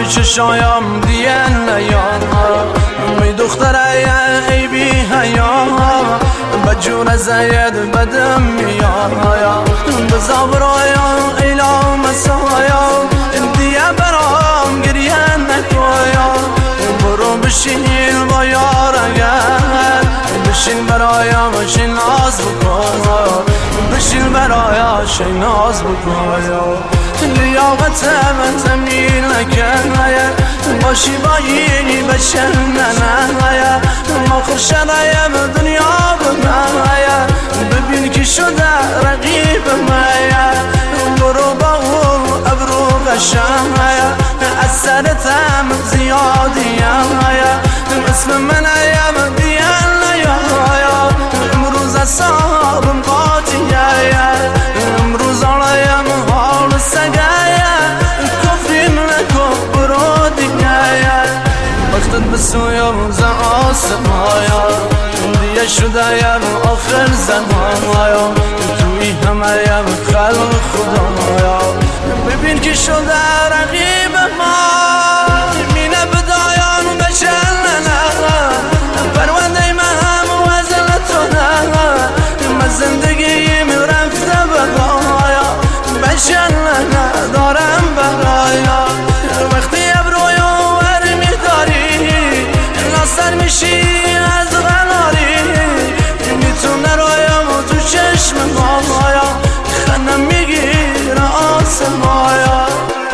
چشایم دیان نیان می دختره ای بی حیا بجون زید بدم میان بزا برایا ایلا مسایا دیگه برام گریه نکایا برو بشین با یار اگر بشین برایا بشین ناز بکن بشین برایا شین ناز بکن لیاقت من تمیل نکنه باشی بایی بشن ننه ما خوشنایم دنیا بمایه ببین که شده رقیب مایه برو با او ابرو قشنگه از سرتم زیادیم اسم من ایم دیان نیا امروز اصابم قاطیه امروز آلایم حال سگه کفرین نکن برو دیگه وقتت بسویم ز آسمایا دیگه شدهیم آخر زمانایا توی همهیم خلق خدایا ببین که شده رقیب ما مینه بدایان بشن پرونده من هم وزن تو من زندگیم رفته بقایا بشن دارم برایا وقتی ابرویو ور میداری ناصر میشی از غناری میتونه رایم و تو چشم مایا خنم میگیر آسمایا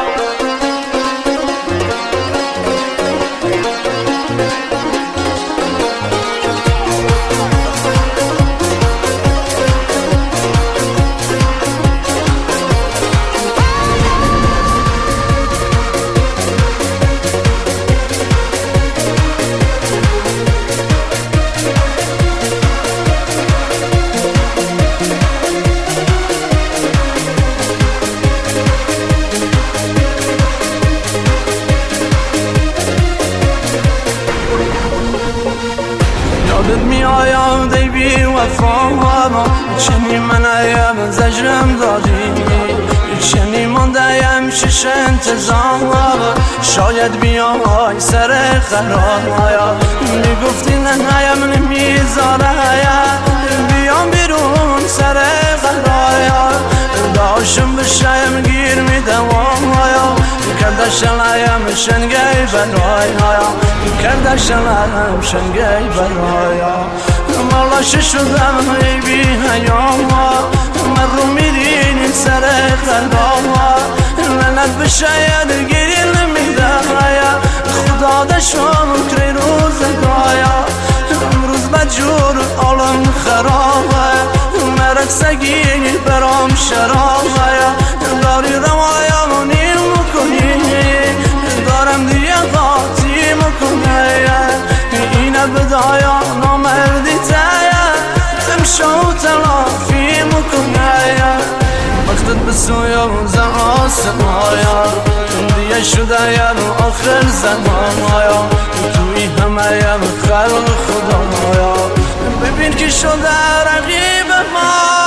یادت میآیم دی بی وفا چنی من ایم زجرم دادی چنی ماندهیم شش انتظام شاید بیای سر قرار میگفتی نهیم نمیذاره بیام بیرون سر قرار داشم بشایم گیر میدوام کردشلایم شنگی برایا کردشلایم شنگی برایا مالا شدم ای بی حیا من رو میرین سر قلبا لعنت بشاید گیری نمیده خدا دشم کری روزگایا امروز بجور عالم خرابه مرک سگی برام شرابه داری روایا منیم مکنی دارم دیگه قاطی مکنی اینه بدایا نامردی تایا امشو تلافی مکنی وقتت بسویم ز آسمایا دیگه شدهیم آخر زمانایا توی همهیم خلق خدایا ببین که شده رقیب ما